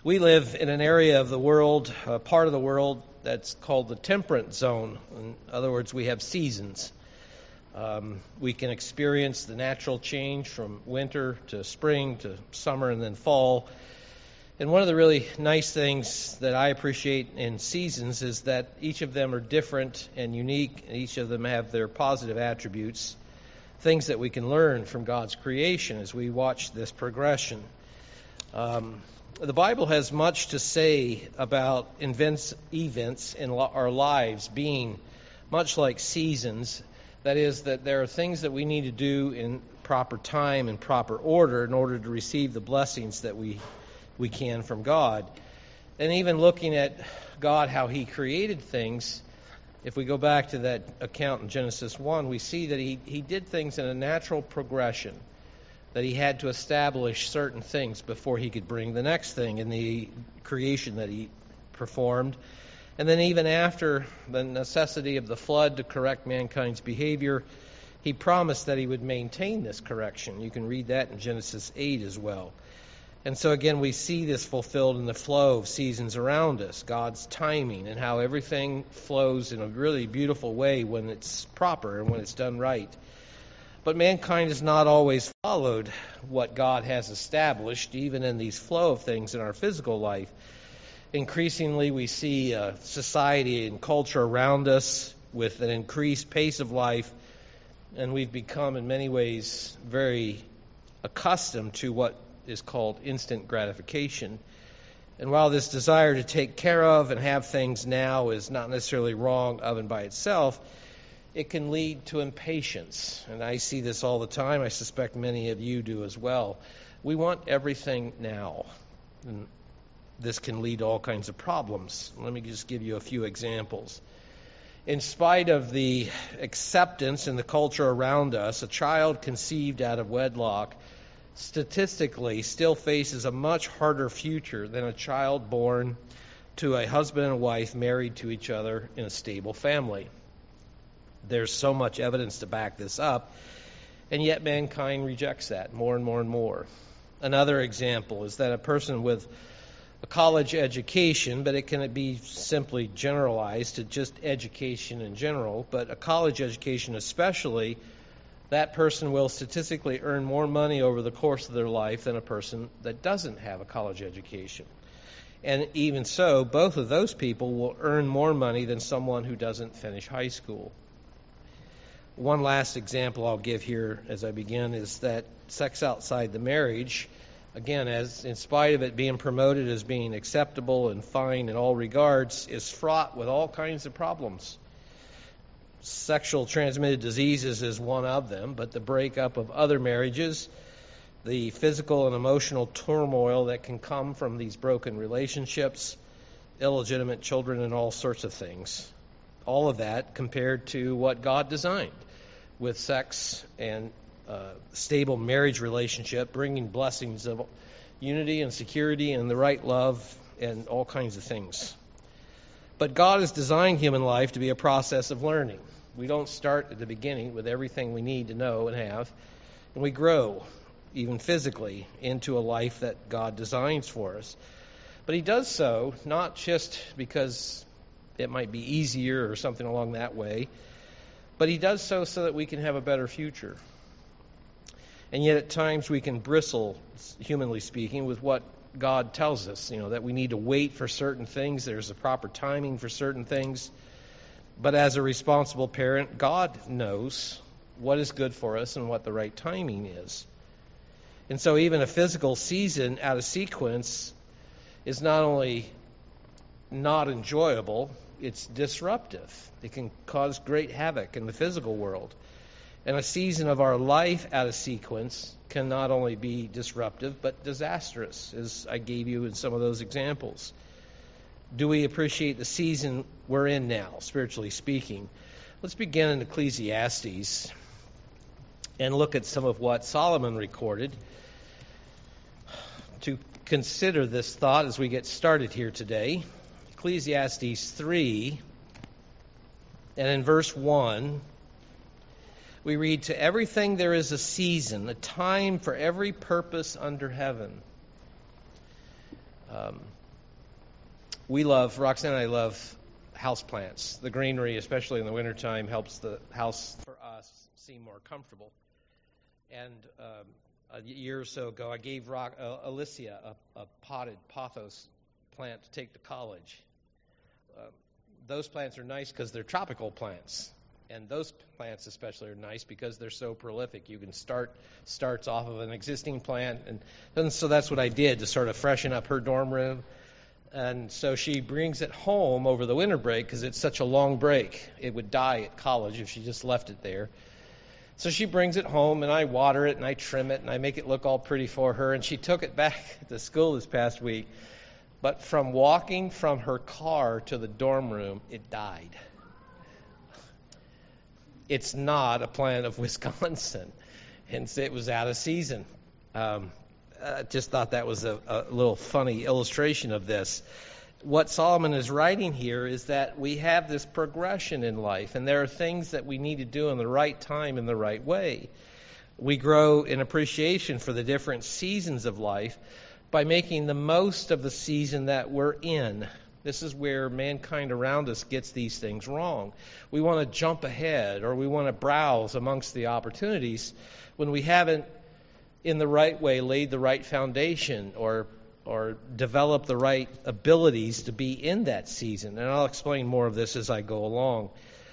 We live in an area of the world, a part of the world that's called the temperate zone. In other words, we have seasons. We can experience the natural change from winter to spring to summer and then fall. And one of the really nice things that I appreciate in seasons is that each of them are different and unique, and each of them have their positive attributes, things that we can learn from God's creation as we watch this progression. The Bible has much to say about events in our lives being much like seasons. That is, that there are things that we need to do in proper time and proper order in order to receive the blessings that we can from God. And even looking at God, how He created things, if we go back to that account in Genesis 1, we see that He did things in a natural progression, that He had to establish certain things before He could bring the next thing in the creation that He performed. And then even after the necessity of the flood to correct mankind's behavior, He promised that He would maintain this correction. You can read that in Genesis 8 as well. And so again, we see this fulfilled in the flow of seasons around us, God's timing, and how everything flows in a really beautiful way when it's proper and when it's done right. But mankind has not always followed what God has established, even in these flow of things in our physical life. Increasingly, we see society and culture around us with an increased pace of life, and we've become, in many ways, very accustomed to what is called instant gratification. And while this desire to take care of and have things now is not necessarily wrong of and by itself, it can lead to impatience. And I see this all the time. I suspect many of you do as well. We want everything now. And this can lead to all kinds of problems. Let me just give you a few examples. In spite of the acceptance in the culture around us, a child conceived out of wedlock statistically still faces a much harder future than a child born to a husband and wife married to each other in a stable family. There's so much evidence to back this up, and yet mankind rejects that more and more and more. Another example is that a person with a college education, but it can be simply generalized to just education in general, but a college education especially, that person will statistically earn more money over the course of their life than a person that doesn't have a college education. And even so, both of those people will earn more money than someone who doesn't finish high school. One last example I'll give here as I begin is that sex outside the marriage, again, as in spite of it being promoted as being acceptable and fine in all regards, is fraught with all kinds of problems. Sexual transmitted diseases is one of them, but the breakup of other marriages, the physical and emotional turmoil that can come from these broken relationships, illegitimate children, and all sorts of things. All of that compared to what God designed with sex and stable marriage relationship, bringing blessings of unity and security and the right love and all kinds of things. But God has designed human life to be a process of learning. We don't start at the beginning with everything we need to know and have, and we grow, even physically, into a life that God designs for us. But He does so not just because it might be easier or something along that way, but He does so that we can have a better future. And yet at times we can bristle, humanly speaking, with what God tells us, that we need to wait for certain things, there's a proper timing for certain things. But as a responsible parent, God knows what is good for us and what the right timing is. And so even a physical season out of sequence is not only not enjoyable, it's disruptive. It can cause great havoc in the physical world. And a season of our life out of sequence can not only be disruptive, but disastrous, as I gave you in some of those examples. Do we appreciate the season we're in now, spiritually speaking? Let's begin in Ecclesiastes and look at some of what Solomon recorded to consider this thought as we get started here today. Ecclesiastes 3, and in verse 1, we read, "To everything there is a season, a time for every purpose under heaven." Roxanne and I love houseplants. The greenery, especially in the wintertime, helps the house, for us, seem more comfortable. And a year or so ago, I gave Alicia a potted pothos plant to take to college. Those plants are nice because they're tropical plants. And those plants especially are nice because they're so prolific. You can starts off of an existing plant. And so that's what I did to sort of freshen up her dorm room. And so she brings it home over the winter break because it's such a long break. It would die at college if she just left it there. So she brings it home, and I water it, and I trim it, and I make it look all pretty for her. And she took it back to school this past week. But from walking from her car to the dorm room, it died. It's not a plant of Wisconsin, and it was out of season. I just thought that was a little funny illustration of this. What Solomon is writing here is that we have this progression in life, and there are things that we need to do in the right time in the right way. We grow in appreciation for the different seasons of life by making the most of the season that we're in. This is where mankind around us gets these things wrong. We want to jump ahead, or we want to browse amongst the opportunities when we haven't, in the right way, laid the right foundation or developed the right abilities to be in that season. And I'll explain more of this as I go along.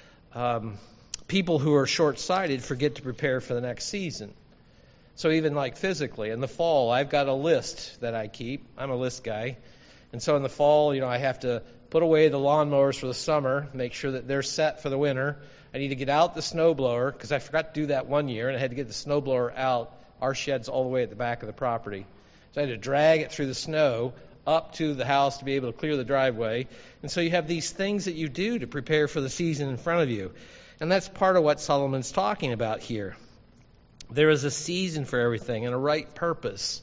People who are short-sighted forget to prepare for the next season. So even like physically, in the fall, I've got a list that I keep. I'm a list guy. And so in the fall, I have to put away the lawnmowers for the summer, make sure that they're set for the winter. I need to get out the snowblower, because I forgot to do that one year, and I had to get the snowblower out. Our shed's all the way at the back of the property. So I had to drag it through the snow up to the house to be able to clear the driveway. And so you have these things that you do to prepare for the season in front of you. And that's part of what Solomon's talking about here. There is a season for everything and a right purpose.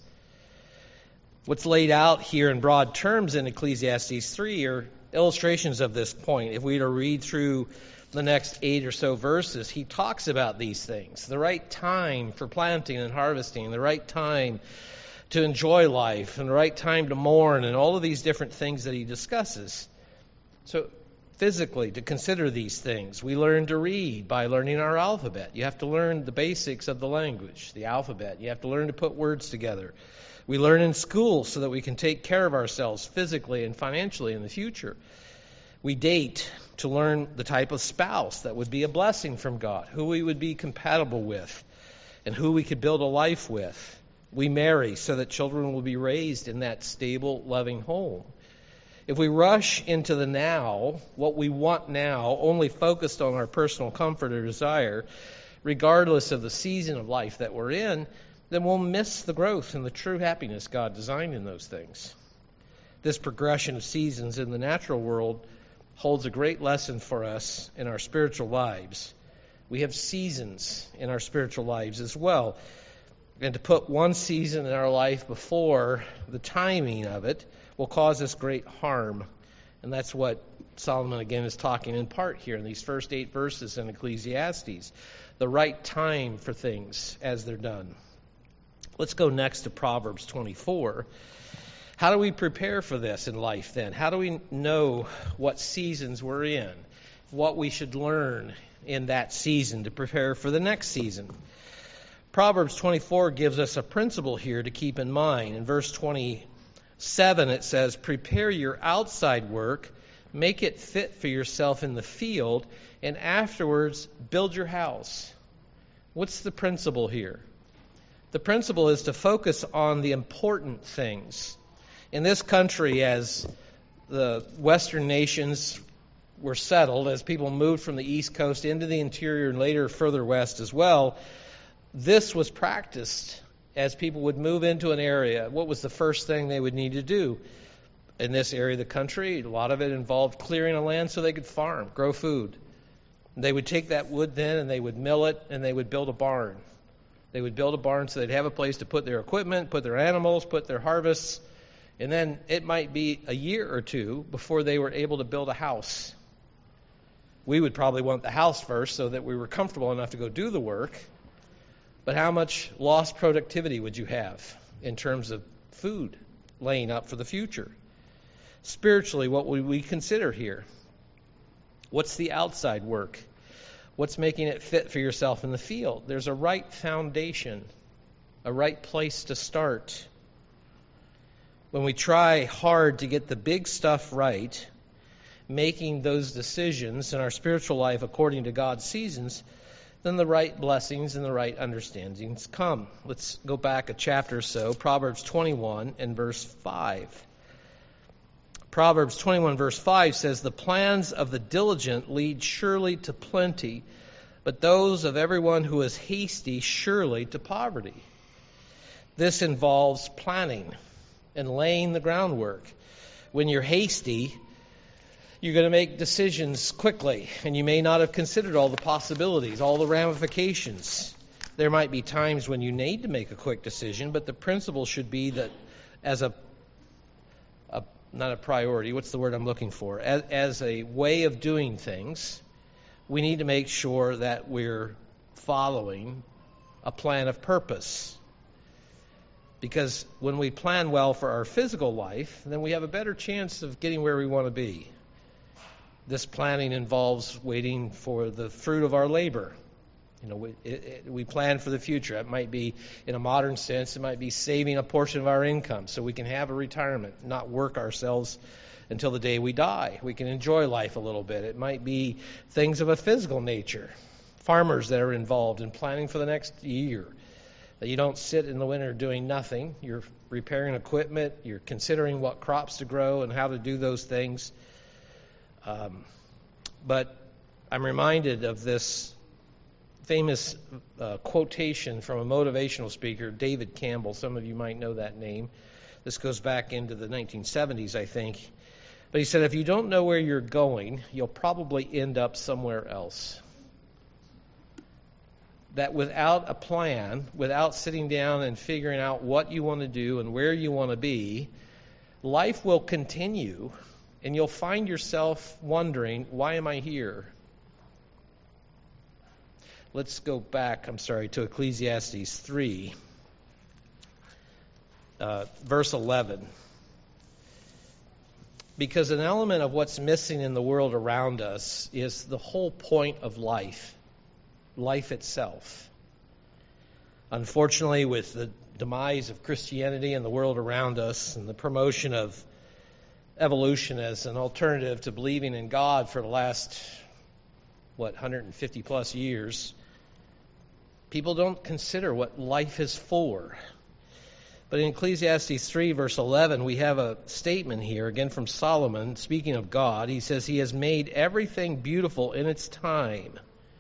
What's laid out here in broad terms in Ecclesiastes 3 are illustrations of this point. If we were to read through the next 8 or so verses, he talks about these things. The right time for planting and harvesting, the right time to enjoy life, and the right time to mourn, and all of these different things that he discusses. So physically, to consider these things, we learn to read by learning our alphabet. You have to learn the basics of the language, the alphabet. You have to learn to put words together. We learn in school so that we can take care of ourselves physically and financially in the future. We date to learn the type of spouse that would be a blessing from God, who we would be compatible with, and who we could build a life with. We marry so that children will be raised in that stable, loving home. If we rush into the now, what we want now, only focused on our personal comfort or desire, regardless of the season of life that we're in, then we'll miss the growth and the true happiness God designed in those things. This progression of seasons in the natural world holds a great lesson for us in our spiritual lives. We have seasons in our spiritual lives as well. And to put one season in our life before the timing of it will cause us great harm. And that's what Solomon again is talking in part here in these first 8 verses in Ecclesiastes. The right time for things as they're done. Let's go next to Proverbs 24. How do we prepare for this in life then? How do we know what seasons we're in? What we should learn in that season to prepare for the next season? Proverbs 24 gives us a principle here to keep in mind. In verse 27 it says, "Prepare your outside work, make it fit for yourself in the field, and afterwards build your house." What's the principle here? The principle is to focus on the important things. In this country, as the Western nations were settled, as people moved from the East Coast into the interior and later further west as well, this was practiced as people would move into an area. What was the first thing they would need to do? In this area of the country, a lot of it involved clearing a land so they could farm, grow food. They would take that wood then and they would mill it and they would build a barn. They would build a barn so they'd have a place to put their equipment, put their animals, put their harvests. And then it might be a year or two before they were able to build a house. We would probably want the house first so that we were comfortable enough to go do the work. But how much lost productivity would you have in terms of food laying up for the future. Spiritually, what would we consider here? What's the outside work? What's making it fit for yourself in the field? There's a right foundation, a right place to start. When we try hard to get the big stuff right, making those decisions in our spiritual life according to God's seasons, then the right blessings and the right understandings come. Let's go back a chapter or so, Proverbs 21 and verse 5. Proverbs 21 verse 5 says, "The plans of the diligent lead surely to plenty, but those of everyone who is hasty surely to poverty." This involves planning and laying the groundwork. When you're hasty, you're going to make decisions quickly, and you may not have considered all the possibilities, all the ramifications. There might be times when you need to make a quick decision, but the principle should be that as not a priority, what's the word I'm looking for? As a way of doing things, we need to make sure that we're following a plan of purpose. Because when we plan well for our physical life, then we have a better chance of getting where we want to be. This planning involves waiting for the fruit of our labor. We plan for the future. It might be, in a modern sense, it might be saving a portion of our income so we can have a retirement, not work ourselves until the day we die. We can enjoy life a little bit. It might be things of a physical nature. Farmers that are involved in planning for the next year. That you don't sit in the winter doing nothing. You're repairing equipment. You're considering what crops to grow and how to do those things. But I'm reminded of this famous quotation from a motivational speaker, David Campbell. Some of you might know that name. This goes back into the 1970s, I think. But he said, if you don't know where you're going, you'll probably end up somewhere else. That without a plan, without sitting down and figuring out what you want to do and where you want to be, life will continue, and you'll find yourself wondering, why am I here? Let's go back, to Ecclesiastes 3, verse 11. Because an element of what's missing in the world around us is the whole point of life itself. Unfortunately, with the demise of Christianity in the world around us and the promotion of evolution as an alternative to believing in God for the last, 150 plus years, people don't consider what life is for. But in Ecclesiastes 3, verse 11, we have a statement here, again from Solomon, speaking of God. He says, He has made everything beautiful in its time.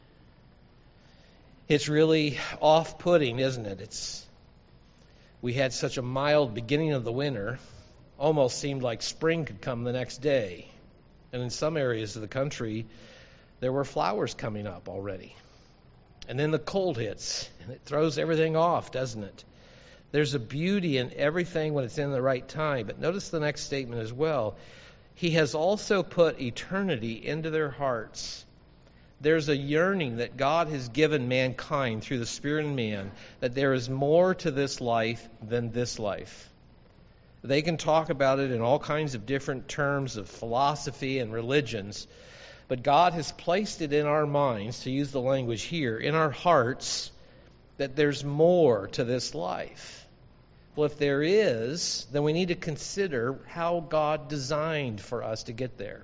It's really off-putting, isn't it? We had such a mild beginning of the winter, almost seemed like spring could come the next day. And in some areas of the country, there were flowers coming up already. And then the cold hits, and it throws everything off, doesn't it? There's a beauty in everything when it's in the right time. But notice the next statement as well. He has also put eternity into their hearts. There's a yearning that God has given mankind through the Spirit in man, that there is more to this life than this life. They can talk about it in all kinds of different terms of philosophy and religions, but God has placed it in our minds, to use the language here, in our hearts, that there's more to this life. Well, if there is, then we need to consider how God designed for us to get there.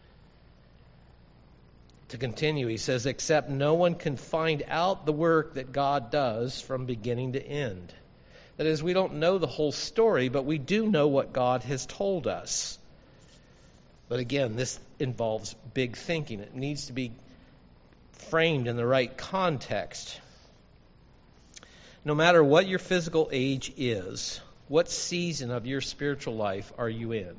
To continue, he says, except no one can find out the work that God does from beginning to end. That is, we don't know the whole story, but we do know what God has told us. But again, this involves big thinking. It needs to be framed in the right context. No matter what your physical age is, what season of your spiritual life are you in?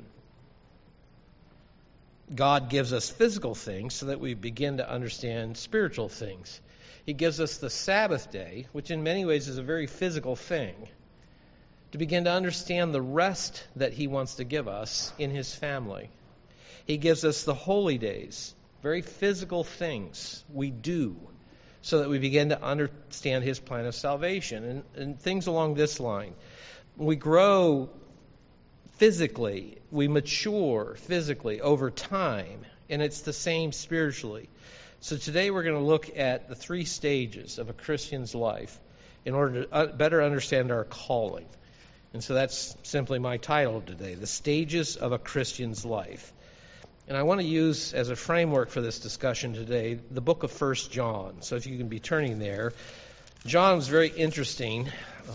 God gives us physical things so that we begin to understand spiritual things. He gives us the Sabbath day, which in many ways is a very physical thing, to begin to understand the rest that He wants to give us in His family. He gives us the holy days, very physical things we do, so that we begin to understand His plan of salvation and things along this line. We grow physically. We mature physically over time, and it's the same spiritually. So today we're going to look at the 3 stages of a Christian's life in order to better understand our calling. And so that's simply my title today, The Stages of a Christian's Life. And I want to use as a framework for this discussion today the book of 1 John. So if you can be turning there. John was very interesting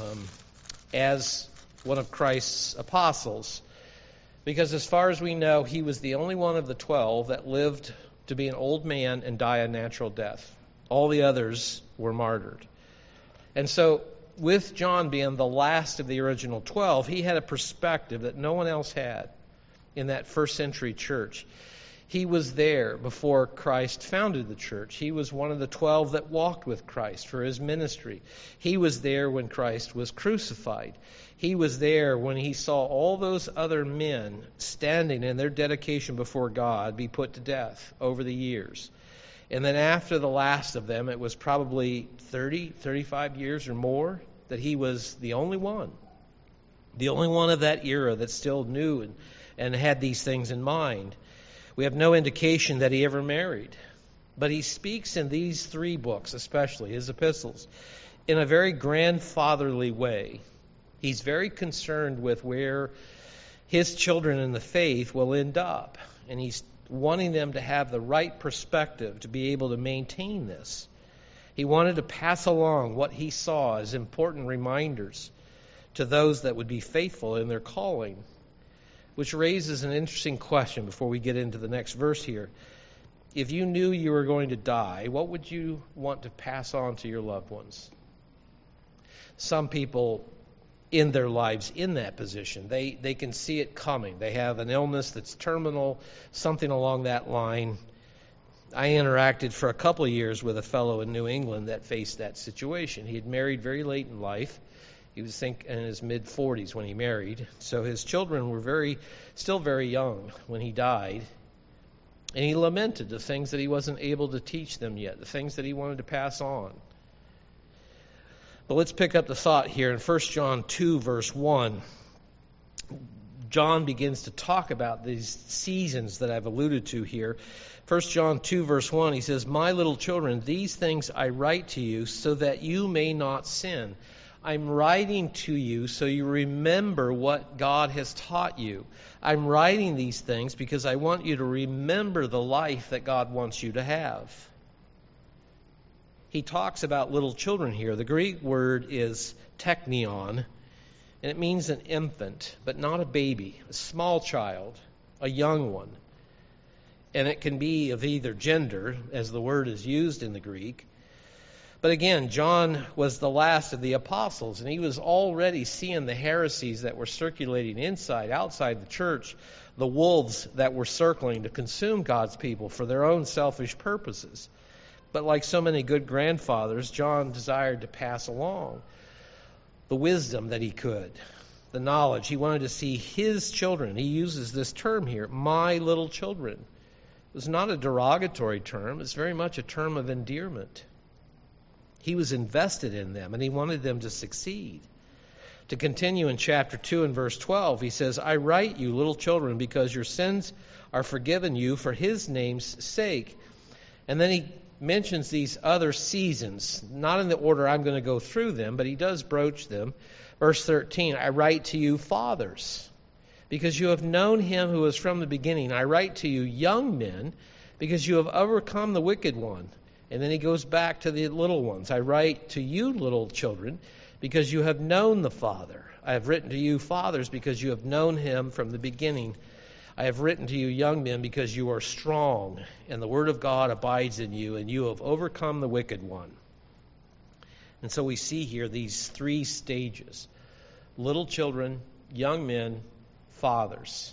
as one of Christ's apostles, because as far as we know, he was the only one of the 12 that lived to be an old man and die a natural death. All the others were martyred. And so, with John being the last of the original 12, he had a perspective that no one else had in that first century church. He was there before Christ founded the church. He was one of the 12 that walked with Christ for his ministry. He was there when Christ was crucified. He was there when he saw all those other men standing in their dedication before God be put to death over the years. And then after the last of them, it was probably 30, 35 years or more that he was the only one of that era that still knew and had these things in mind. We have no indication that he ever married. But he speaks in these 3 books, especially his epistles, in a very grandfatherly way. He's very concerned with where his children in the faith will end up. And he's wanting them to have the right perspective to be able to maintain this. He wanted to pass along what he saw as important reminders to those that would be faithful in their calling. Which raises an interesting question before we get into the next verse here. If you knew you were going to die, what would you want to pass on to your loved ones? Some people in their lives in that position, they can see it coming. They have an illness that's terminal, something along that line. I interacted for a couple of years with a fellow in New England that faced that situation. He had married very late in life. He was, in his mid-40s when he married. So his children were still very young when he died. And he lamented the things that he wasn't able to teach them yet, the things that he wanted to pass on. But let's pick up the thought here in 1 John 2, verse 1. John begins to talk about these seasons that I've alluded to here. 1 John 2, verse 1, he says, "My little children, these things I write to you so that you may not sin." I'm writing to you so you remember what God has taught you. I'm writing these things because I want you to remember the life that God wants you to have. He talks about little children here. The Greek word is teknion, and it means an infant, but not a baby, a small child, a young one. And it can be of either gender, as the word is used in the Greek. But again, John was the last of the apostles, and he was already seeing the heresies that were circulating outside the church, the wolves that were circling to consume God's people for their own selfish purposes. But like so many good grandfathers, John desired to pass along the wisdom that he could, the knowledge. He wanted to see his children. He uses this term here, my little children. It was not a derogatory term. It's very much a term of endearment. He was invested in them, and he wanted them to succeed. To continue in chapter 2 and verse 12, he says, "I write you, little children, because your sins are forgiven you for his name's sake." And then he mentions these other seasons, not in the order I'm going to go through them, but he does broach them. Verse 13, "I write to you, fathers, because you have known him who is from the beginning. I write to you, young men, because you have overcome the wicked one." And then he goes back to the little ones. "I write to you, little children, because you have known the Father. I have written to you, fathers, because you have known him from the beginning. I have written to you, young men, because you are strong, and the word of God abides in you, and you have overcome the wicked one." And so we see here these 3 stages. Little children, young men, fathers.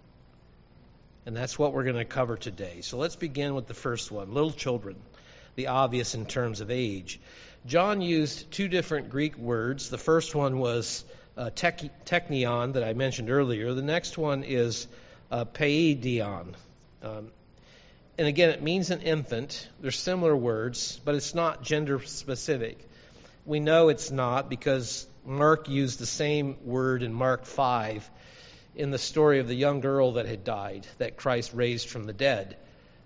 And that's what we're going to cover today. So let's begin with the first one, little children. The obvious in terms of age. John used 2 different Greek words. The first one was teknion that I mentioned earlier. The next one is paidion. And again, it means an infant. They're similar words, but it's not gender specific. We know it's not because Mark used the same word in Mark 5 in the story of the young girl that had died, that Christ raised from the dead.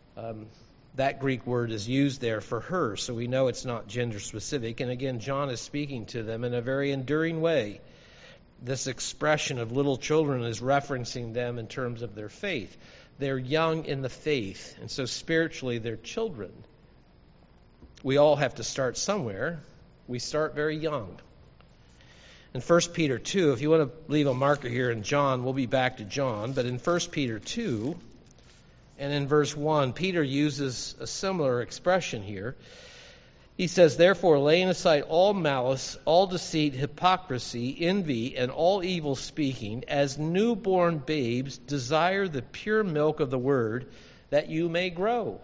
That Greek word is used there for her, so we know it's not gender specific. And again, John is speaking to them in a very enduring way. This expression of little children is referencing them in terms of their faith. They're young in the faith, and so spiritually they're children. We all have to start somewhere. We start very young. In 1 Peter 2, if you want to leave a marker here in John, we'll be back to John, but in 1 Peter 2, and in verse 1, Peter uses a similar expression here. He says, "Therefore, laying aside all malice, all deceit, hypocrisy, envy, and all evil speaking, as newborn babes, desire the pure milk of the word, that you may grow."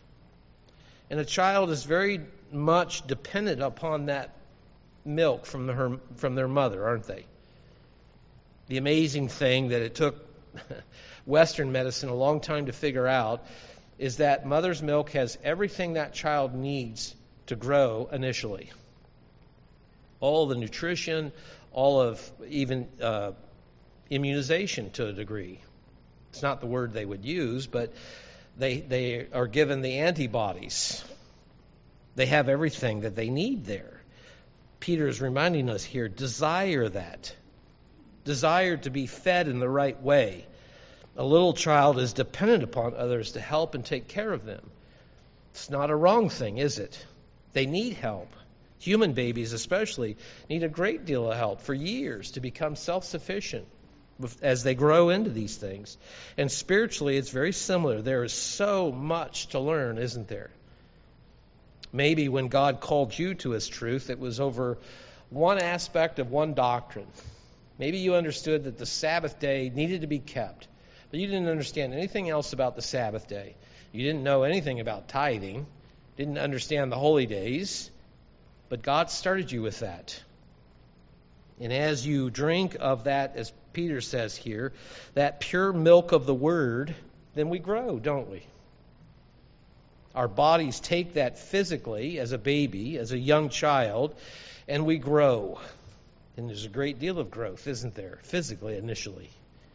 And a child is very much dependent upon that milk from their mother, aren't they? The amazing thing that it took Western medicine a long time to figure out is that mother's milk has everything that child needs to grow initially. All the nutrition, all of even immunization to a degree. It's not the word they would use, but they are given the antibodies. They have everything that they need there. Peter is reminding us here, desire that. Desire to be fed in the right way. A little child is dependent upon others to help and take care of them. It's not a wrong thing, is it? They need help. Human babies especially need a great deal of help for years to become self-sufficient as they grow into these things. And spiritually, it's very similar. There is so much to learn, isn't there? Maybe when God called you to His truth, it was over one aspect of one doctrine. Maybe you understood that the Sabbath day needed to be kept, but you didn't understand anything else about the Sabbath day. You didn't know anything about tithing, didn't understand the holy days, but God started you with that. And as you drink of that, as Peter says here, that pure milk of the Word, then we grow, don't we? Our bodies take that physically as a baby, as a young child, and we grow. And there's a great deal of growth, isn't there, physically initially.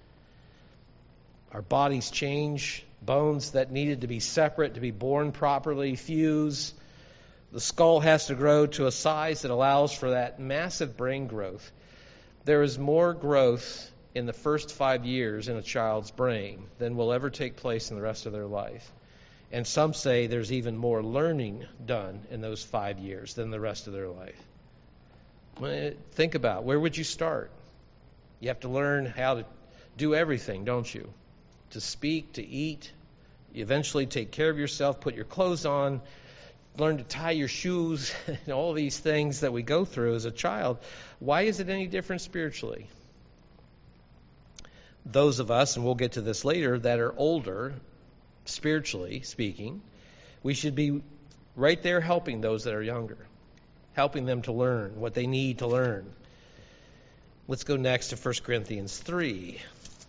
Our bodies change, bones that needed to be separate, to be born properly, fuse. The skull has to grow to a size that allows for that massive brain growth. There is more growth in the first 5 years in a child's brain than will ever take place in the rest of their life. And some say there's even more learning done in those 5 years than the rest of their life. Think about, where would you start? You have to learn how to do everything, don't you? To speak, to eat. You eventually take care of yourself, put your clothes on, learn to tie your shoes, and all these things that we go through as a child. Why is it any different spiritually? Those of us, and we'll get to this later, that are older, spiritually speaking, we should be right there helping those that are younger, helping them to learn what they need to learn. Let's go next to 1 Corinthians 3.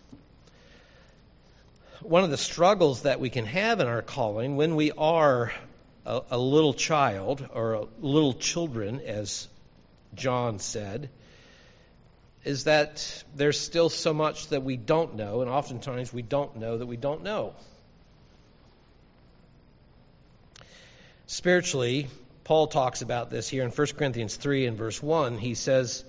One of the struggles that we can have in our calling when we are a little child, or a little children, as John said, is that there's still so much that we don't know, and oftentimes we don't know that we don't know. Spiritually, Paul talks about this here in 1 Corinthians 3 and verse 1. He says,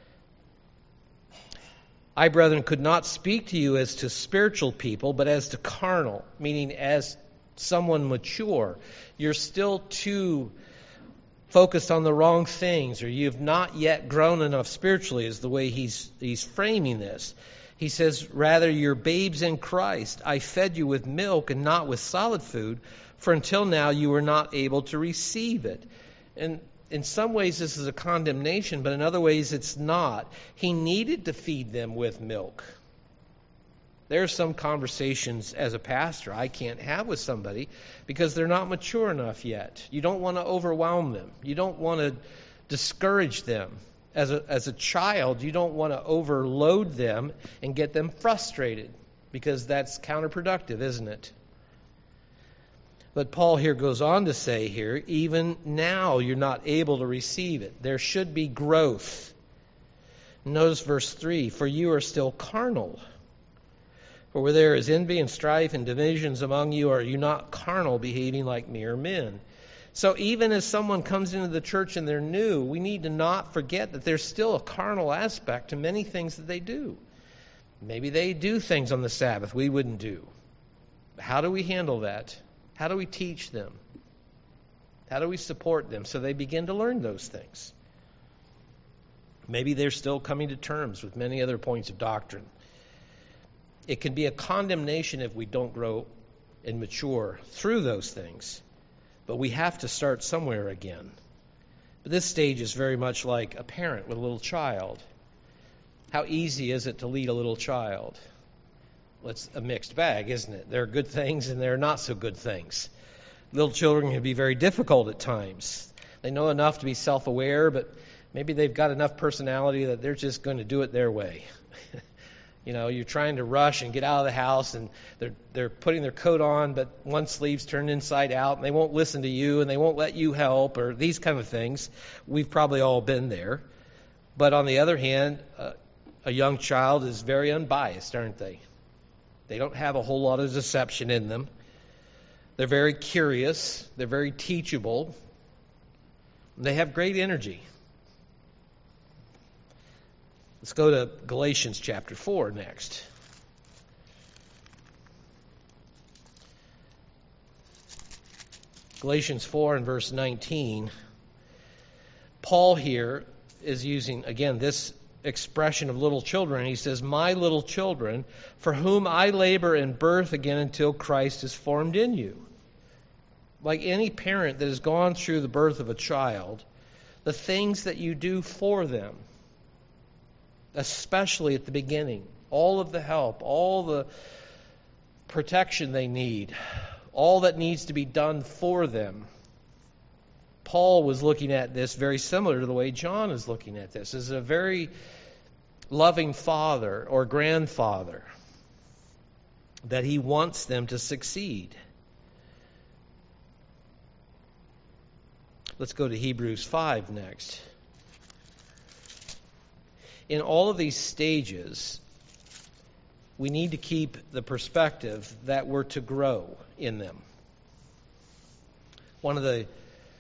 "I, brethren, could not speak to you as to spiritual people, but as to carnal," meaning as someone mature. You're still too focused on the wrong things, or you've not yet grown enough spiritually, is the way he's framing this. He says, "Rather, you're babes in Christ. I fed you with milk and not with solid food, for until now you were not able to receive it." And in some ways this is a condemnation, but in other ways it's not. He needed to feed them with milk. There are some conversations as a pastor I can't have with somebody because they're not mature enough yet. You don't want to overwhelm them. You don't want to discourage them. As a child, you don't want to overload them and get them frustrated, because that's counterproductive, isn't it? But Paul here goes on to say here, even now you're not able to receive it. There should be growth. Notice verse 3, "For you are still carnal." For where there is envy and strife and divisions among you, are you not carnal, behaving like mere men? So even as someone comes into the church and they're new, we need to not forget that there's still a carnal aspect to many things that they do. Maybe they do things on the Sabbath we wouldn't do. How do we handle that? How do we teach them? How do we support them so they begin to learn those things? Maybe they're still coming to terms with many other points of doctrine. It can be a condemnation if we don't grow and mature through those things. But we have to start somewhere again. But this stage is very much like a parent with a little child. How easy is it to lead a little child? Well, it's a mixed bag, isn't it? There are good things and there are not so good things. Little children can be very difficult at times. They know enough to be self-aware, but maybe they've got enough personality that they're just going to do it their way. You know, you're trying to rush and get out of the house, and they're putting their coat on, but one sleeve's turned inside out, and they won't listen to you, and they won't let you help, or these kind of things. We've probably all been there. But on the other hand, a young child is very unbiased, aren't they? They don't have a whole lot of deception in them. They're very curious. They're very teachable. They have great energy. Let's go to Galatians chapter 4 next. Galatians 4 and verse 19. Paul here is using, again, this expression of little children. He says, "My little children, for whom I labor in birth again until Christ is formed in you." Like any parent that has gone through the birth of a child, the things that you do for them, especially at the beginning, all of the help, all the protection they need, all that needs to be done for them. Paul was looking at this very similar to the way John is looking at this, as a very loving father or grandfather, that he wants them to succeed. Let's go to Hebrews 5 next. In all of these stages, we need to keep the perspective that we're to grow in them. One of the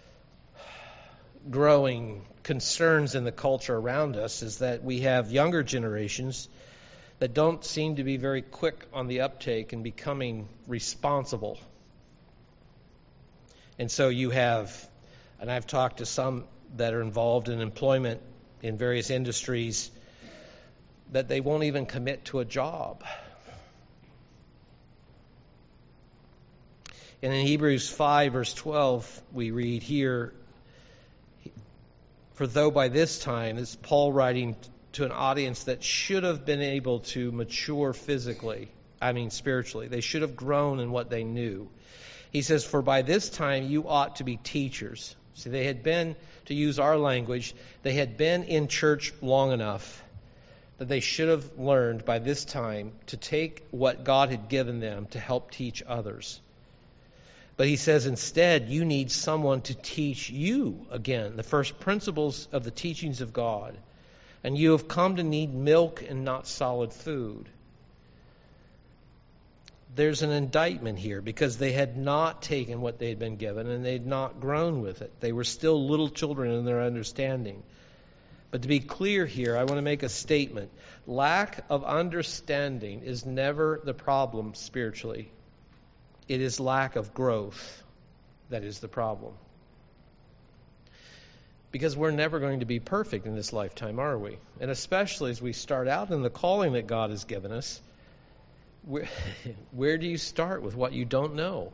growing concerns in the culture around us is that we have younger generations that don't seem to be very quick on the uptake and becoming responsible. And so you have, and I've talked to some that are involved in employment in various industries, that they won't even commit to a job. And in Hebrews 5, verse 12, we read here, "For though by this time," this is Paul writing to an audience that should have been able to mature spiritually. They should have grown in what they knew. He says, "For by this time you ought to be teachers." See, they had been, to use our language, they had been in church long enough that they should have learned by this time to take what God had given them to help teach others. But he says instead, you need someone to teach you, again, the first principles of the teachings of God. And you have come to need milk and not solid food. There's an indictment here because they had not taken what they had been given and they had not grown with it. They were still little children in their understanding. But to be clear here, I want to make a statement. Lack of understanding is never the problem spiritually. It is lack of growth that is the problem. Because we're never going to be perfect in this lifetime, are we? And especially as we start out in the calling that God has given us, where do you start with what you don't know?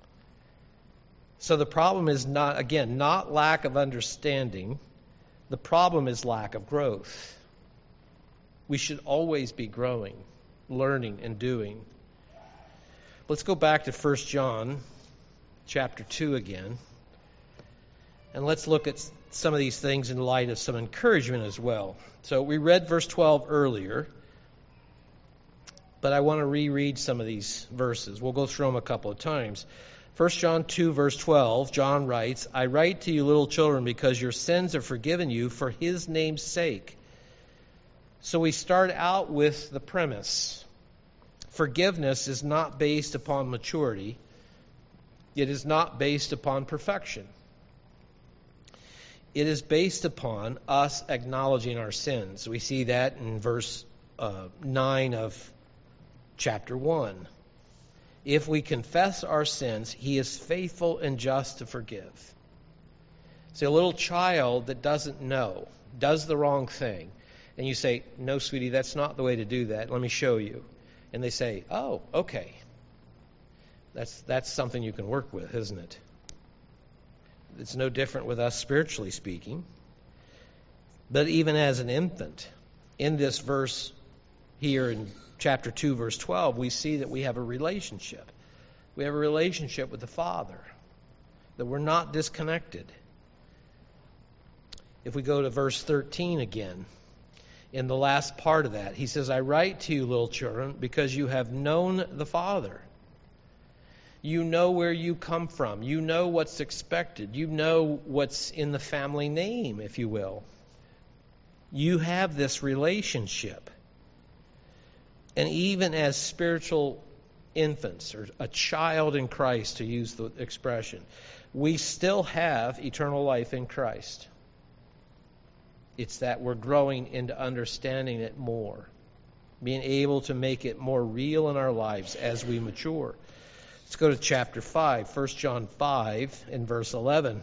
So the problem is not lack of understanding. The problem is lack of growth. We should always be growing, learning, and doing. Let's go back to 1 John chapter 2 again. And let's look at some of these things in light of some encouragement as well. So we read verse 12 earlier, but I want to reread some of these verses. We'll go through them a couple of times. 1 John 2, verse 12, John writes, "I write to you, little children, because your sins are forgiven you for his name's sake." So we start out with the premise. Forgiveness is not based upon maturity. It is not based upon perfection. It is based upon us acknowledging our sins. We see that in verse 9 of chapter 1. If we confess our sins, He is faithful and just to forgive. See, a little child that doesn't know, does the wrong thing, and you say, "No, sweetie, that's not the way to do that. Let me show you." And they say, "Oh, okay." That's something you can work with, isn't it? It's no different with us spiritually speaking. But even as an infant, in this verse here in chapter 2, verse 12, we see that we have a relationship. We have a relationship with the Father, that we're not disconnected. If we go to verse 13 again, in the last part of that, he says, "I write to you, little children, because you have known the Father." You know where you come from. You know what's expected. You know what's in the family name, if you will. You have this relationship. And even as spiritual infants, or a child in Christ, to use the expression, we still have eternal life in Christ. It's that we're growing into understanding it more, being able to make it more real in our lives as we mature. Let's go to chapter 5, 1 John 5 and verse 11.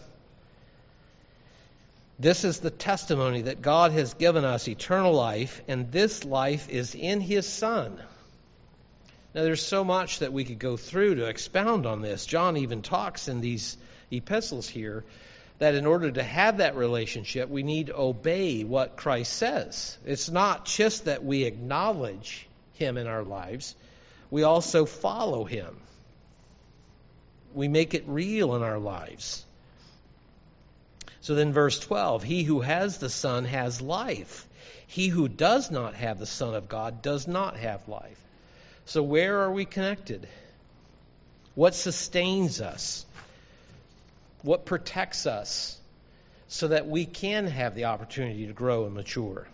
"This is the testimony that God has given us eternal life, and this life is in His Son." Now, there's so much that we could go through to expound on this. John even talks in these epistles here that in order to have that relationship, we need to obey what Christ says. It's not just that we acknowledge Him in our lives, we also follow Him. We make it real in our lives. So then verse 12, "He who has the Son has life. He who does not have the Son of God does not have life." So where are we connected? What sustains us? What protects us so that we can have the opportunity to grow and mature?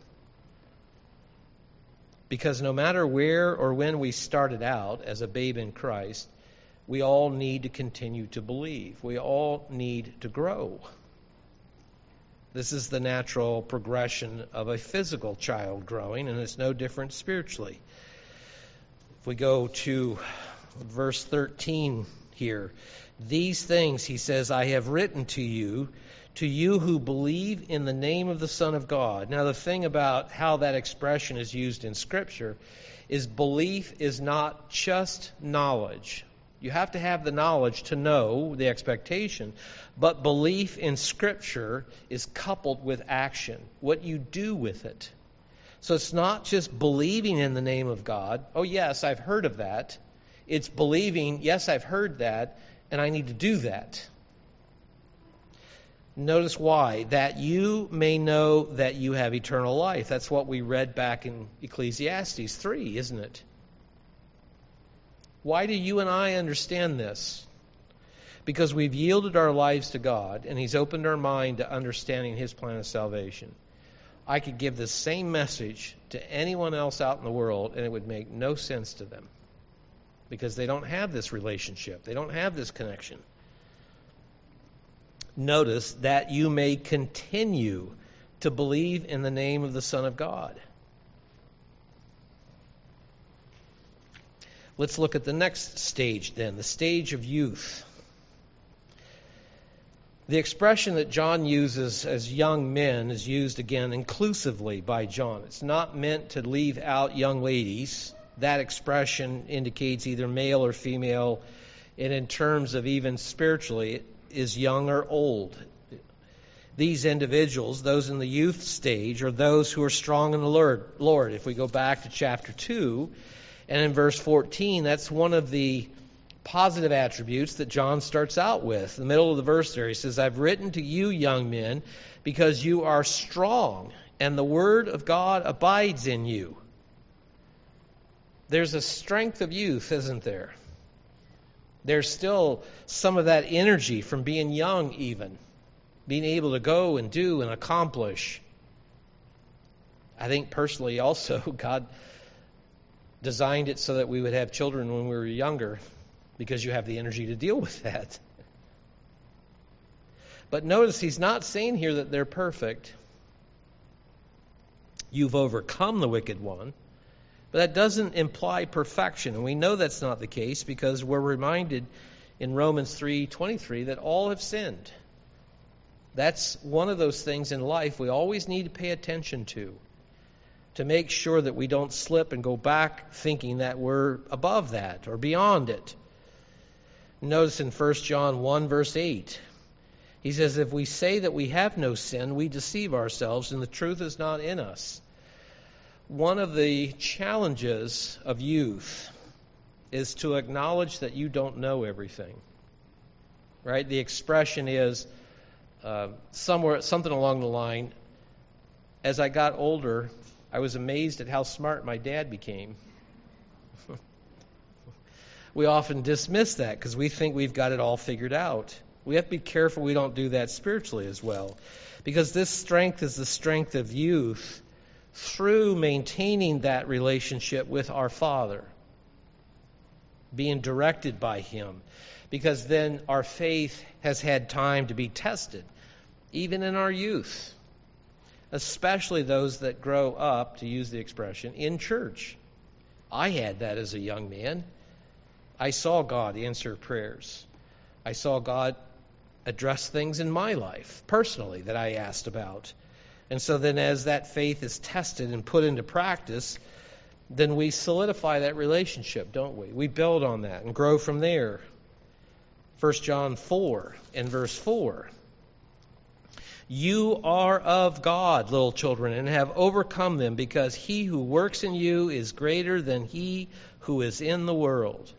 Because no matter where or when we started out as a babe in Christ, we all need to continue to believe. We all need to grow. This is the natural progression of a physical child growing, and it's no different spiritually. If we go to verse 13 here, "These things," he says, "I have written to you who believe in the name of the Son of God." Now, the thing about how that expression is used in Scripture is belief is not just knowledge. You have to have the knowledge to know the expectation, but belief in Scripture is coupled with action, what you do with it. So it's not just believing in the name of God. "Oh, yes, I've heard of that." It's believing, "Yes, I've heard that, and I need to do that." Notice why. "That you may know that you have eternal life." That's what we read back in Ecclesiastes 3, isn't it? Why do you and I understand this? Because we've yielded our lives to God, and He's opened our mind to understanding His plan of salvation. I could give the same message to anyone else out in the world, and it would make no sense to them. Because they don't have this relationship. They don't have this connection. Notice that you may continue to believe in the name of the Son of God. Let's look at the next stage then, the stage of youth. The expression that John uses as young men is used again inclusively by John. It's not meant to leave out young ladies. That expression indicates either male or female, and in terms of even spiritually, it is young or old. These individuals, those in the youth stage, are those who are strong in the Lord. If we go back to chapter 2, and in verse 14, that's one of the positive attributes that John starts out with. In the middle of the verse there, he says, "I've written to you, young men, because you are strong, and the word of God abides in you." There's a strength of youth, isn't there? There's still some of that energy from being young even, being able to go and do and accomplish. I think personally also God designed it so that we would have children when we were younger, because you have the energy to deal with that. But notice he's not saying here that they're perfect. You've overcome the wicked one. But that doesn't imply perfection. And we know that's not the case because we're reminded in Romans 3:23 that all have sinned. That's one of those things in life we always need to pay attention to make sure that we don't slip and go back thinking that we're above that or beyond it. Notice in 1 John 1, verse 8, he says, if we say that we have no sin, we deceive ourselves and the truth is not in us. One of the challenges of youth is to acknowledge that you don't know everything. Right? The expression is something along the line, as I got older, I was amazed at how smart my dad became. We often dismiss that because we think we've got it all figured out. We have to be careful we don't do that spiritually as well. Because this strength is the strength of youth through maintaining that relationship with our Father, being directed by Him. Because then our faith has had time to be tested, even in our youth. Especially those that grow up, to use the expression, in church. I had that as a young man. I saw God answer prayers. I saw God address things in my life, personally, that I asked about. And so then as that faith is tested and put into practice, then we solidify that relationship, don't we? We build on that and grow from there. 1 John 4 and verse 4. You are of God, little children, and have overcome them, because he who works in you is greater than he who is in the world.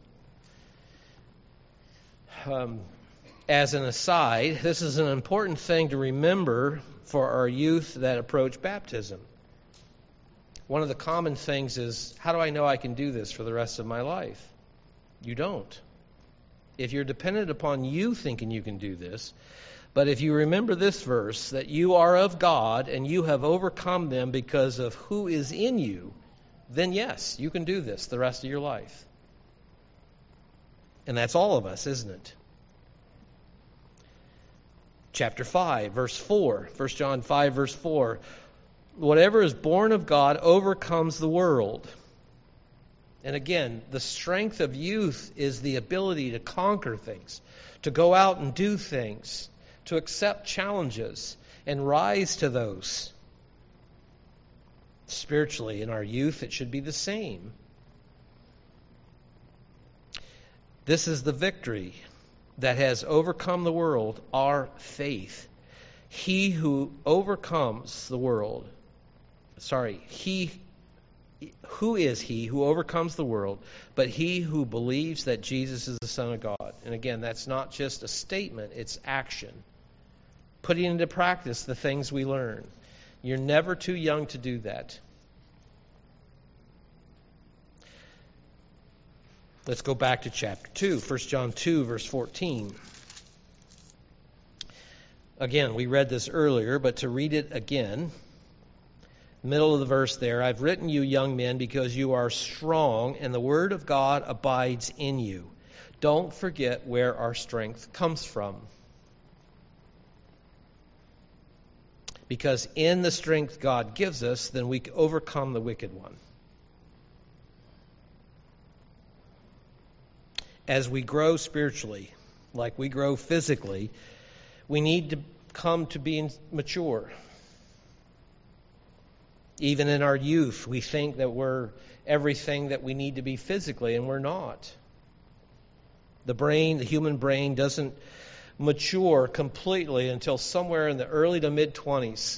As an aside, this is an important thing to remember for our youth that approach baptism. One of the common things is, how do I know I can do this for the rest of my life? You don't. If you're dependent upon you thinking you can do this, but if you remember this verse, that you are of God and you have overcome them because of who is in you, then yes, you can do this the rest of your life. And that's all of us, isn't it? Chapter 5, verse 4, 1 John 5, verse 4. Whatever is born of God overcomes the world. And again, the strength of youth is the ability to conquer things, to go out and do things, to accept challenges and rise to those. Spiritually, in our youth, it should be the same. This is the victory that has overcome the world, our faith. He who overcomes the world, who is he who overcomes the world, but he who believes that Jesus is the Son of God. And again, that's not just a statement, it's action. Putting into practice the things we learn. You're never too young to do that. Let's go back to chapter 2, 1 John 2, verse 14. Again, we read this earlier, but to read it again, middle of the verse there, I've written you, young men, because you are strong, and the word of God abides in you. Don't forget where our strength comes from. Because in the strength God gives us, then we overcome the wicked one. As we grow spiritually, like we grow physically, we need to come to being mature. Even in our youth, we think that we're everything that we need to be physically, and we're not. The human brain doesn't mature completely until somewhere in the early to mid-20s.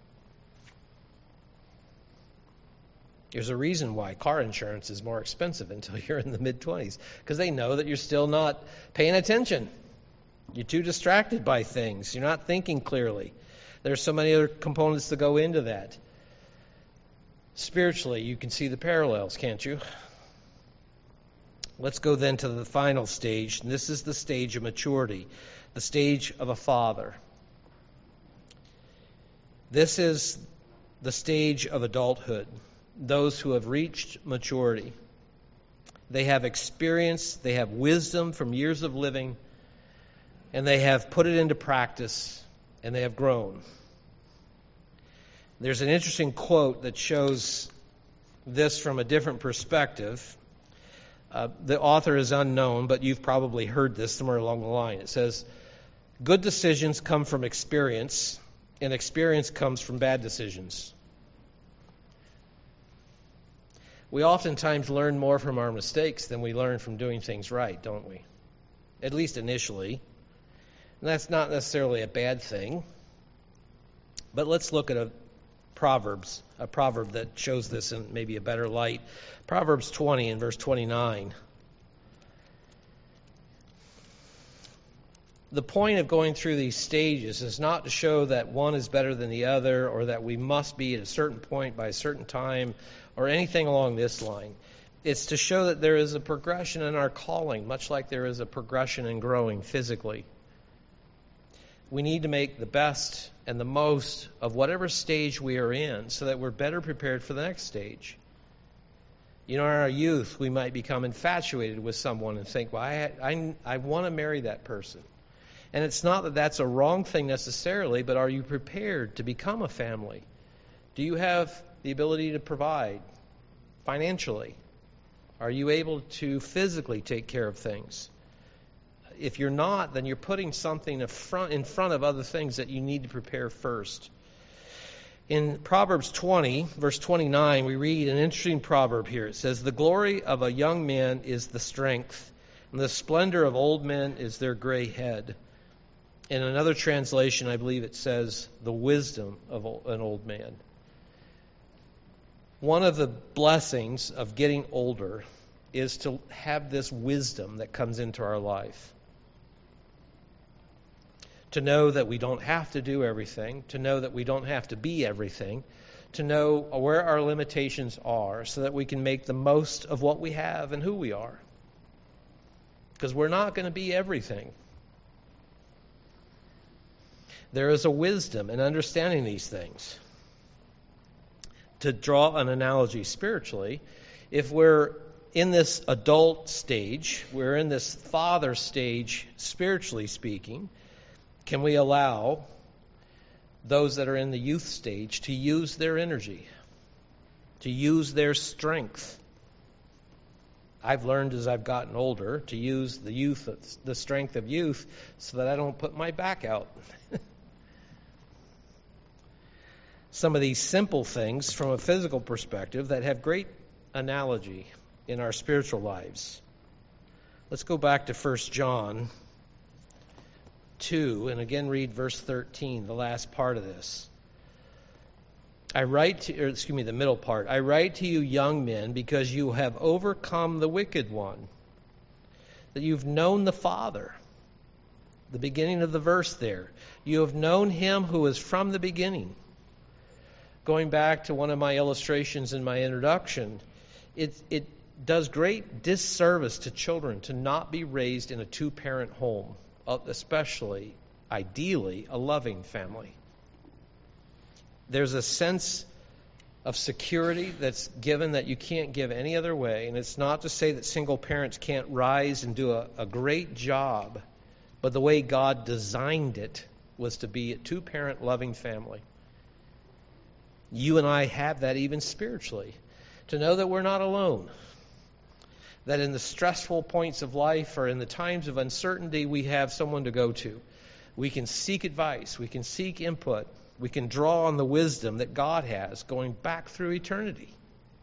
There's a reason why car insurance is more expensive until you're in the mid-20s, because they know that you're still not paying attention. You're too distracted by things. You're not thinking clearly. There's so many other components that go into that. Spiritually, you can see the parallels, can't you? Let's go then to the final stage. And this is the stage of maturity, the stage of a father. This is the stage of adulthood, those who have reached maturity. They have experience, they have wisdom from years of living, and they have put it into practice, and they have grown. There's an interesting quote that shows this from a different perspective. The author is unknown, but you've probably heard this somewhere along the line. It says, "Good decisions come from experience, and experience comes from bad decisions." We oftentimes learn more from our mistakes than we learn from doing things right, don't we? At least initially. And that's not necessarily a bad thing. But let's look at a proverb that shows this in maybe a better light. Proverbs 20 and verse 29. The point of going through these stages is not to show that one is better than the other, or that we must be at a certain point by a certain time, or anything along this line. It's to show that there is a progression in our calling, much like there is a progression in growing physically. We need to make the best and the most of whatever stage we are in so that we're better prepared for the next stage. You know, in our youth, we might become infatuated with someone and think, well, I want to marry that person. And it's not that that's a wrong thing necessarily, but are you prepared to become a family? Do you have the ability to provide financially? Are you able to physically take care of things? If you're not, then you're putting something in front of other things that you need to prepare first. In Proverbs 20, verse 29, we read an interesting proverb here. It says, "The glory of a young man is the strength, and the splendor of old men is their gray head." In another translation, I believe it says, "the wisdom of an old man." One of the blessings of getting older is to have this wisdom that comes into our life. To know that we don't have to do everything, to know that we don't have to be everything, to know where our limitations are so that we can make the most of what we have and who we are. Because we're not going to be everything. There is a wisdom in understanding these things. To draw an analogy spiritually, if we're in this adult stage, we're in this father stage, spiritually speaking, can we allow those that are in the youth stage to use their energy, to use their strength? I've learned as I've gotten older to use the strength of youth, so that I don't put my back out. Some of these simple things from a physical perspective that have great analogy in our spiritual lives. Let's go back to 1 John 2 and again read verse 13, the last part of this. The middle part. "I write to you, young men, because you have overcome the wicked one, that you've known the Father." The beginning of the verse there. You have known him who is from the beginning. Going back to one of my illustrations in my introduction, it does great disservice to children to not be raised in a two-parent home, especially, ideally, a loving family. There's a sense of security that's given that you can't give any other way, and it's not to say that single parents can't rise and do a great job, but the way God designed it was to be a two-parent loving family. You and I have that even spiritually. To know that we're not alone. That in the stressful points of life or in the times of uncertainty, we have someone to go to. We can seek advice. We can seek input. We can draw on the wisdom that God has going back through eternity.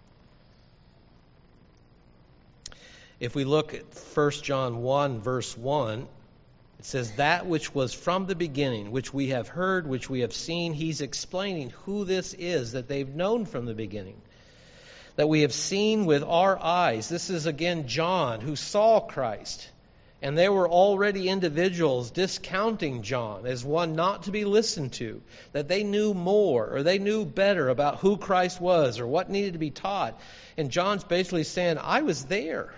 If we look at 1 John 1, verse 1, it says, "That which was from the beginning, which we have heard, which we have seen." He's explaining who this is that they've known from the beginning. That we have seen with our eyes. This is again John who saw Christ. And there were already individuals discounting John as one not to be listened to. That they knew more or they knew better about who Christ was or what needed to be taught. And John's basically saying, I was there.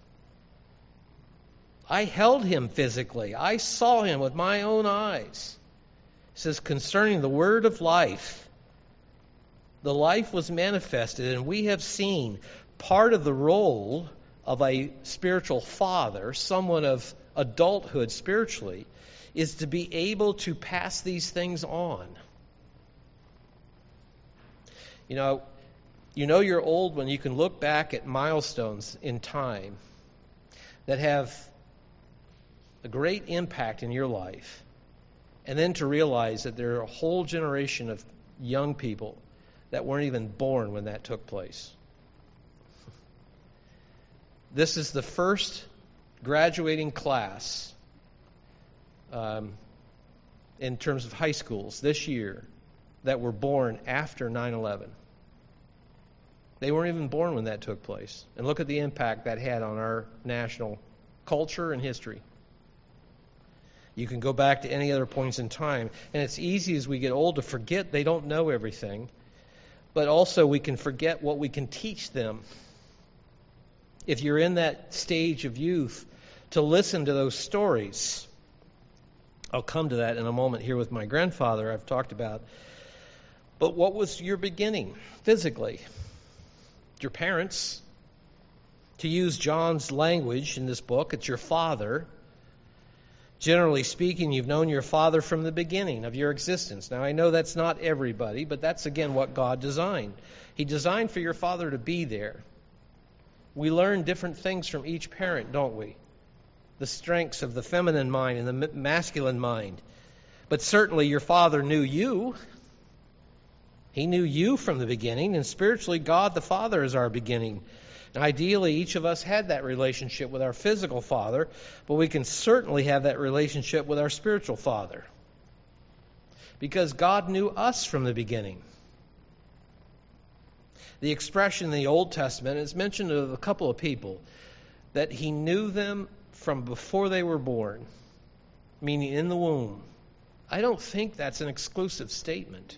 I held him physically. I saw him with my own eyes. It says, concerning the word of life, the life was manifested, and we have seen part of the role of a spiritual father, someone of adulthood spiritually, is to be able to pass these things on. You know you're old when you can look back at milestones in time that have a great impact in your life, and then to realize that there are a whole generation of young people that weren't even born when that took place. This is the first graduating class in terms of high schools this year that were born after 9/11. They weren't even born when that took place. And look at the impact that had on our national culture and history. You can go back to any other points in time, and it's easy as we get old to forget they don't know everything, but also we can forget what we can teach them. If you're in that stage of youth, to listen to those stories. I'll come to that in a moment here with my grandfather I've talked about. But what was your beginning physically? Your parents. To use John's language in this book, it's your father. Generally speaking, you've known your father from the beginning of your existence. Now, I know that's not everybody, but that's, again, what God designed. He designed for your father to be there. We learn different things from each parent, don't we? The strengths of the feminine mind and the masculine mind. But certainly your father knew you. He knew you from the beginning, and spiritually, God the Father is our beginning. And ideally, each of us had that relationship with our physical father, but we can certainly have that relationship with our spiritual father. Because God knew us from the beginning. The expression in the Old Testament is mentioned of a couple of people, that He knew them from before they were born, meaning in the womb. I don't think that's an exclusive statement.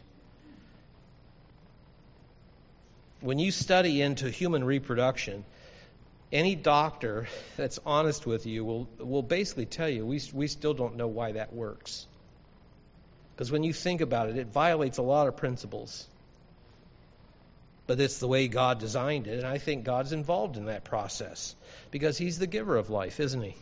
When you study into human reproduction, any doctor that's honest with you will basically tell you we still don't know why that works. Because when you think about it, it violates a lot of principles. But it's the way God designed it, and I think God's involved in that process. Because He's the giver of life, isn't He?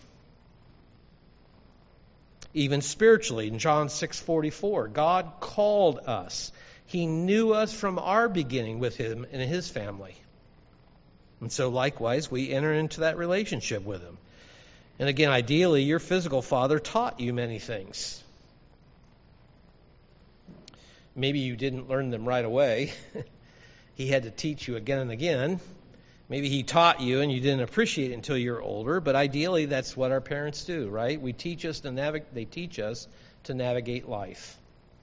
Even spiritually, in John 6:44, God called us. He knew us from our beginning with Him and His family. And so likewise, we enter into that relationship with Him. And again, ideally, your physical father taught you many things. Maybe you didn't learn them right away. He had to teach you again and again. Maybe he taught you and you didn't appreciate it until you're older, but ideally that's what our parents do, right? They teach us to navigate life.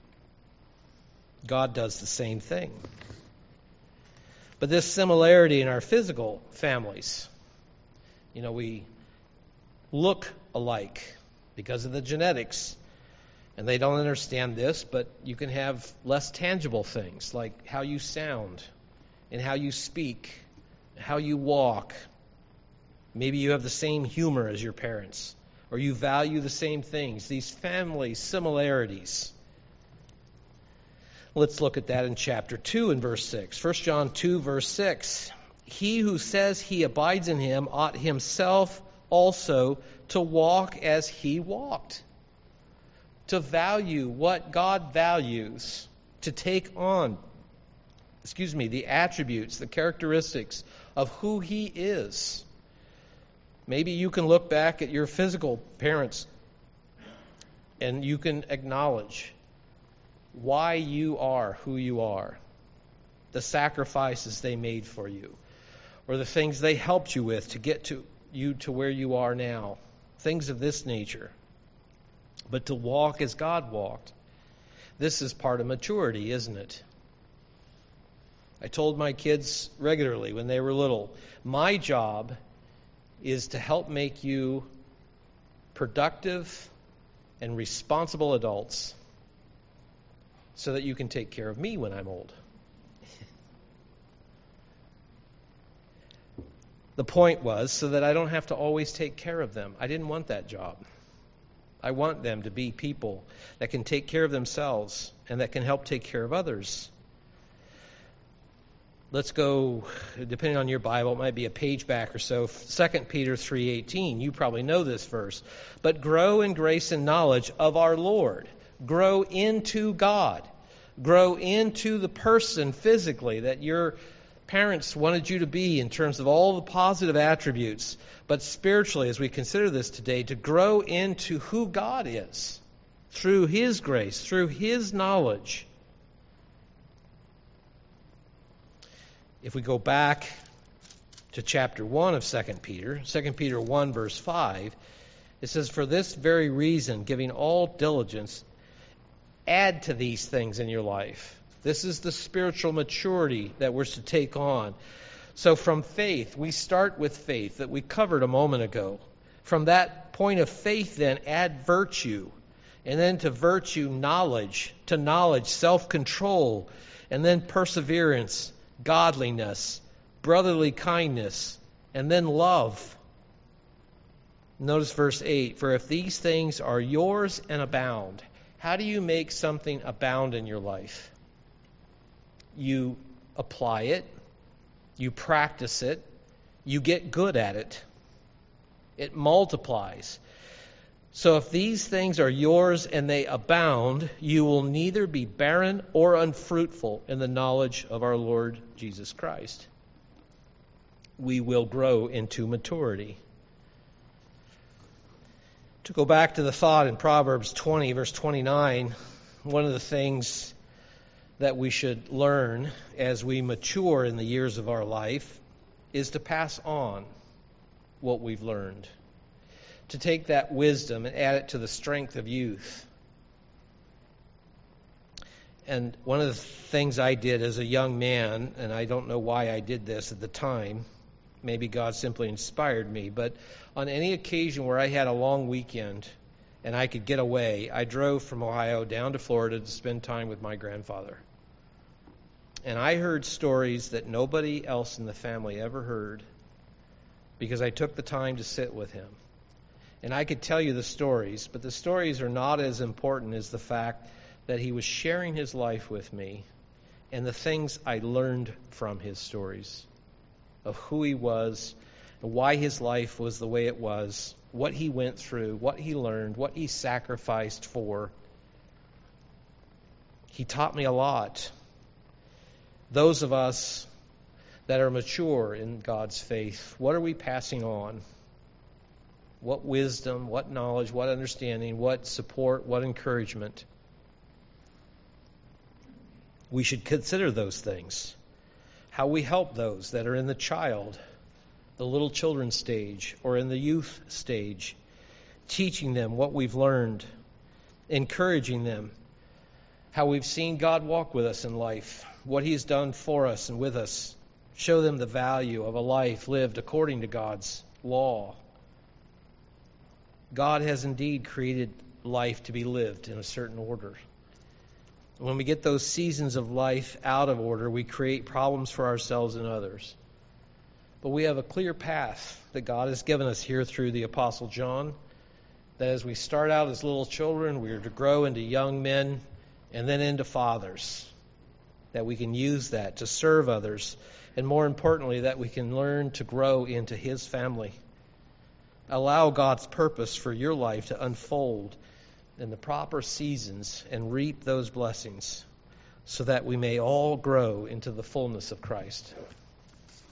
God does the same thing. But this similarity in our physical families, we look alike because of the genetics. And they don't understand this, but you can have less tangible things like how you sound and how you speak, how you walk. Maybe you have the same humor as your parents, or you value the same things, these family similarities. Let's look at that in chapter 2 and verse 6. 1 John 2, verse 6. He who says he abides in him ought himself also to walk as he walked. To value what God values, to take on, the attributes, the characteristics of who He is. Maybe you can look back at your physical parents and you can acknowledge why you are who you are, the sacrifices they made for you, or the things they helped you with to get to where you are now, things of this nature. But to walk as God walked. This is part of maturity, isn't it? I told my kids regularly when they were little, my job is to help make you productive and responsible adults so that you can take care of me when I'm old. The point was so that I don't have to always take care of them. I didn't want that job. I want them to be people that can take care of themselves and that can help take care of others. Let's go, depending on your Bible, it might be a page back or so, 2 Peter 3:18. You probably know this verse. But grow in grace and knowledge of our Lord. Grow into God. Grow into the person physically that your parents wanted you to be in terms of all the positive attributes. But spiritually, as we consider this today, to grow into who God is through His grace, through His knowledge. If we go back to chapter 1 of 2 Peter, 2 Peter 1 verse 5, it says, "For this very reason, giving all diligence, add to these things in your life." This is the spiritual maturity that we're to take on. So from faith, we start with faith that we covered a moment ago. From that point of faith then, add virtue. And then to virtue, knowledge. To knowledge, self-control. And then perseverance, godliness, brotherly kindness, and then love. Notice verse 8, "For if these things are yours and abound," how do you make something abound in your life? You apply it, you practice it, you get good at it. It multiplies. So if these things are yours and they abound, you will neither be barren or unfruitful in the knowledge of our Lord Jesus Christ. We will grow into maturity. To go back to the thought in Proverbs 20, verse 29, one of the things that we should learn as we mature in the years of our life is to pass on what we've learned. To take that wisdom and add it to the strength of youth. And one of the things I did as a young man, and I don't know why I did this at the time, maybe God simply inspired me, but on any occasion where I had a long weekend and I could get away, I drove from Ohio down to Florida to spend time with my grandfather. And I heard stories that nobody else in the family ever heard because I took the time to sit with him. And I could tell you the stories, but the stories are not as important as the fact that he was sharing his life with me and the things I learned from his stories of who he was, and why his life was the way it was, what he went through, what he learned, what he sacrificed for. He taught me a lot. Those of us that are mature in God's faith, what are we passing on? What wisdom, what knowledge, what understanding, what support, what encouragement? We should consider those things. How we help those that are in the little children stage, or in the youth stage, teaching them what we've learned, encouraging them, how we've seen God walk with us in life, what He's done for us and with us. Show them the value of a life lived according to God's law. God has indeed created life to be lived in a certain order. When we get those seasons of life out of order, we create problems for ourselves and others. But we have a clear path that God has given us here through the Apostle John, that as we start out as little children, we are to grow into young men and then into fathers, that we can use that to serve others, and more importantly, that we can learn to grow into His family. Allow God's purpose for your life to unfold in the proper seasons and reap those blessings so that we may all grow into the fullness of Christ.